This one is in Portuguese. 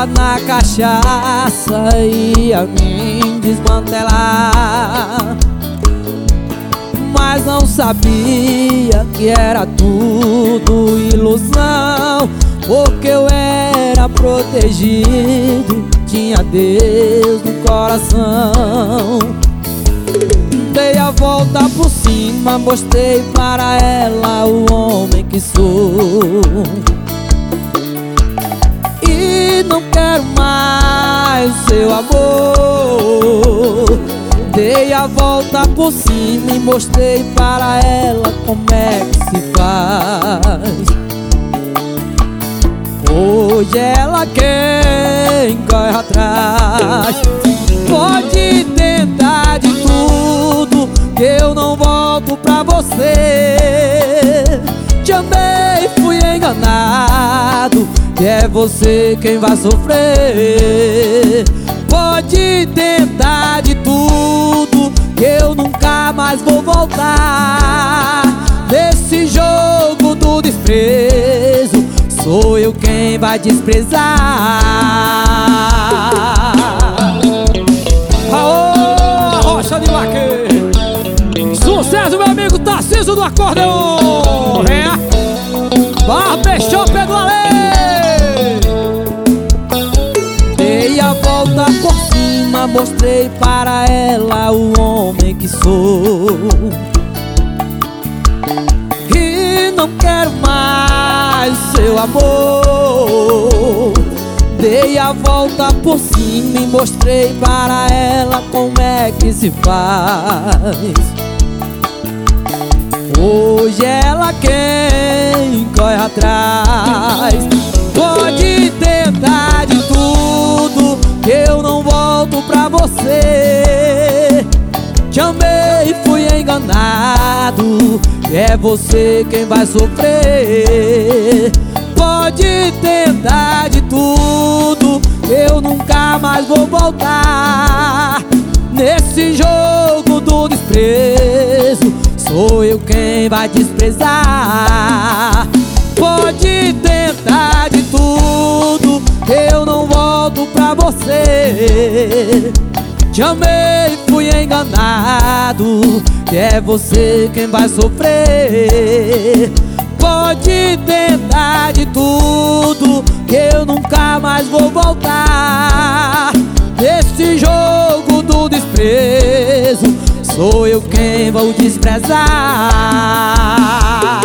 tava na cachaça, ia me desmantelar, mas não sabia que era tudo ilusão, porque eu era protegido, tinha Deus no coração. Dei a volta por cima, mostrei para ela o homem que sou, e não quero mais o seu amor. Dei a volta por cima e mostrei para ela como é que se faz. Hoje ela quem corre atrás. Pode tentar de tudo, que eu não volto pra você. Te amei, fui enganado, que é você quem vai sofrer. Pode tentar de tudo, que eu nunca mais vou voltar. Nesse jogo do desprezo, sou eu quem vai desprezar. Aô, Rocha de Vaqueiro! Sucesso, meu amigo Tarcísio do acordeon! É! Barbershop do Ale! Dei a volta por cima, mostrei para ela o homem que sou, e não quero mais seu amor. Dei a volta por cima e mostrei para ela como é que se faz. Hoje ela quem corre atrás. Pode tentar de tudo, que eu não volto pra você. Te amei, fui enganado, é você quem vai sofrer. Pode tentar de tudo, eu nunca mais vou voltar. Nesse jogo do desprezo, sou eu quem vai desprezar. Pode tentar de tudo, eu não volto pra você. Te amei, fui enganado, que é você quem vai sofrer. Pode tentar de tudo, que eu nunca mais vou voltar. Nesse jogo do desprezo, sou eu quem vou desprezar.